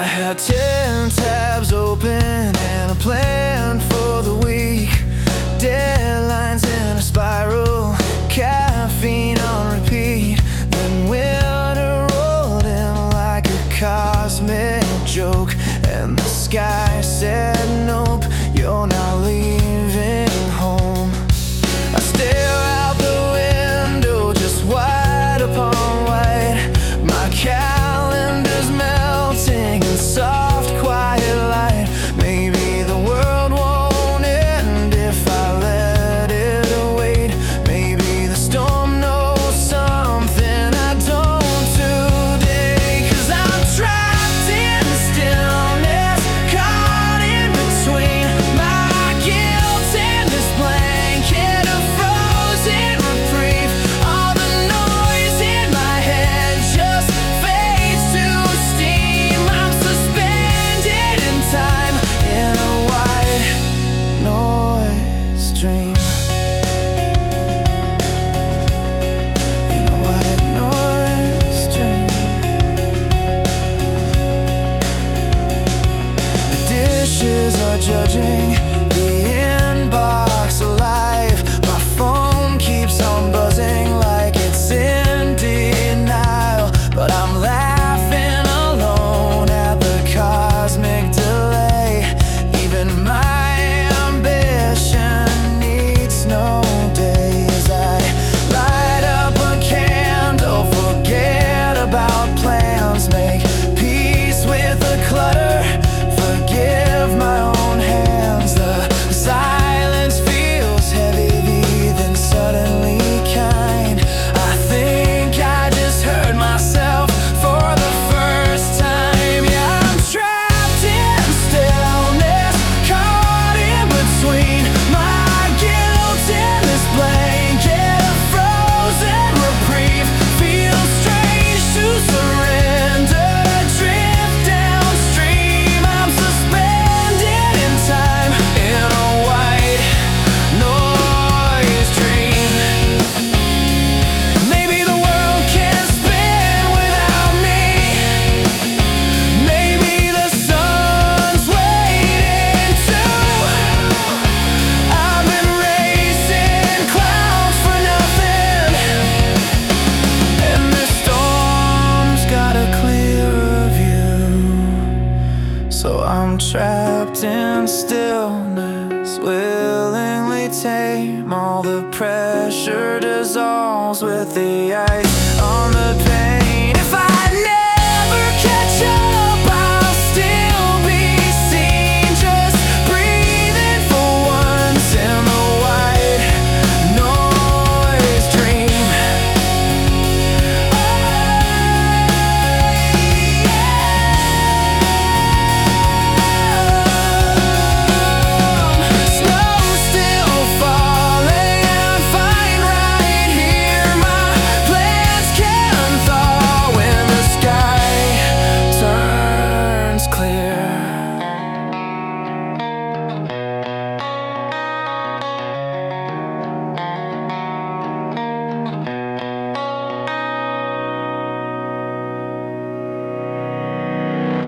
had 10 tabs open and a plan for the week. Deadlines in a spiral, caffeine on repeat. Then winter rolled in like a cosmic joke, and the sky said nope, you're not leaving home. I stare out the window, just white upon white. My calendar's melting in soft, quiet light. Maybe the world won't end if I let it wait. Maybe the storm knows something I don't today. 'Cause I'm trapped in stillness, caught in between my guilt and this blanket of frozen reprieve. All the noise in my head just fades to steam. I'm suspended in time in a white noise dream. In a white noise dream. The dishes are judging the inbox alive. My phone keeps on buzzing like it's in denial, but I'm laughing alone at the cosmic delay. Even my ambition needs no days. I light up a candle, forget about plans, make peace with the clutter, forgive my own hands. The silence feels heavy, then suddenly kind. I think I just heard myself for the first time. Yeah, I'm trapped in stillness, caught in between my guilt and this blanket of frozen reprieve. Feels strange to surrender, drift downstream. I'm suspended in time in a white noise dream. Maybe the world can't spin without me. Maybe the sun's waiting too. I've been racing clouds for nothing, and this storm's got a clearer view. So I'm trapped in stillness, willingly tame. All the pressure dissolves with the ice.